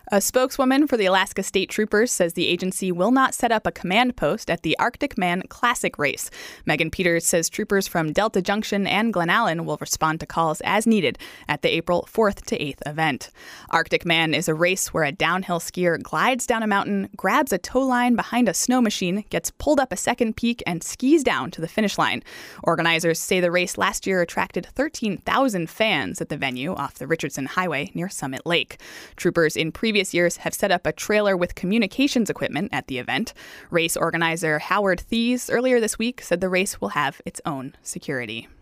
A spokeswoman for the Alaska State Troopers says the agency will not set up a command post at the Arctic Man Classic race. Megan Peters says troopers from Delta Junction and Glen Allen will respond to calls as needed at the April 4th to 8th event. Arctic Man is a race where a downhill skier glides down a mountain, grabs a tow line behind a snow machine, gets pulled up a second peak, and skis down to the finish line. Organizers say the race last year attracted 13,000 fans at the venue off the Richardson Highway near Summit Lake. Troopers in previous years have set up a trailer with communications equipment at the event. Race organizer Howard Thies earlier this week said the race will have its own security.